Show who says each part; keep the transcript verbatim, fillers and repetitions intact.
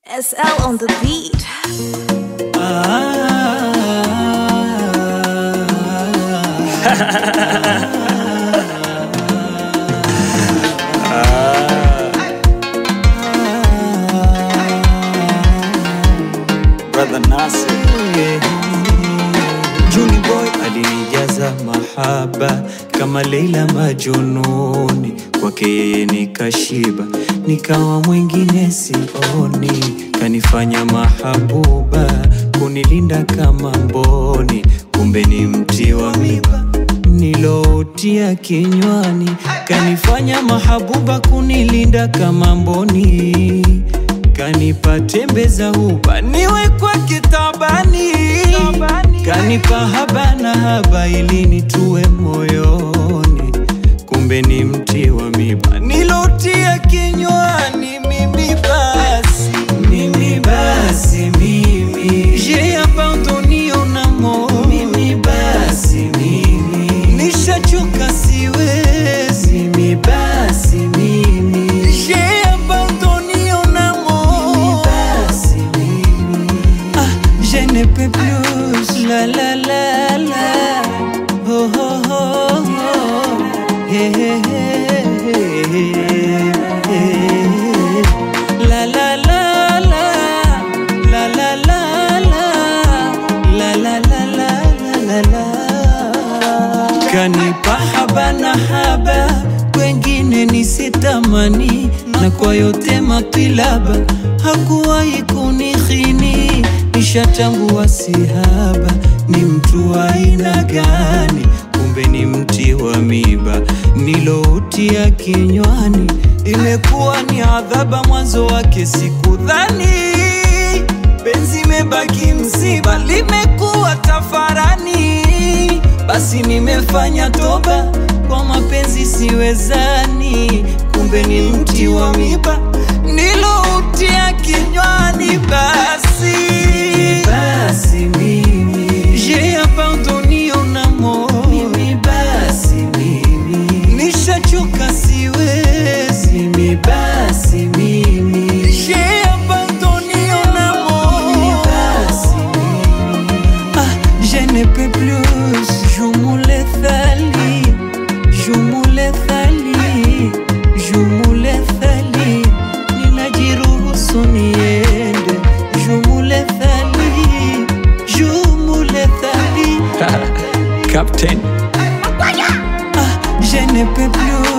Speaker 1: S L on the beat.
Speaker 2: Brother Nasir Juni Boy alinijaza mahaba kama Leila majununi, kwake yeye nikashiba, nikawa mwingine sioni. Kanifanya mahabuba, kunilinda kama mboni, kumbe ni mti wa miba niloutia kinywani. Kanifanya mahabuba, kunilinda kama mboni, kanipa tembe za huba niwe kwa kitabani. Kanipa haba na haba ili nitue moyoni, kumbe ni mti wa miba niloutia kinywani. Mimi basi, mimi basi, mimi j'ai abandonné mon amour. Mimi basi, mimi nishachoka siwezi. Mimi basi, mimi j'ai abandonné mon amour. Mimi basi, mimi ah, je ne peux plus. La la la la, oh oh oh oh, hey hey hey, hey. La la la la, la la la la, la la la la la la. Kanipa haba na haba, wengine nisitamani, na kwa yote mapilaba hakuwahi kunikhini. Nishatambua sihaba ni mtu wa aina gani, kumbe ni mti wa miba niloutia kinywani. Imekuwa ni adhaba, mwanzo wake sikudhani. Penzi imebaki msiba, limekuwa tafarani. Basi nimefanya toba, kwa mapenzi siwezani, kumbe ni mti wa miba niloutia kinywani. Basi basi mimi j'ai abandonné mon amour. Mimi basi mimi nishachoka siwezi. Mimi basi mimi j'ai abandonné mon amour. Mimi basi mimi ah, je ne peux plus. Jumule thali, jumule thali, jumule thali, ninajiruhusu niende. Jumule thali, jumule thali
Speaker 3: Captain
Speaker 2: ah, je ne peux plus.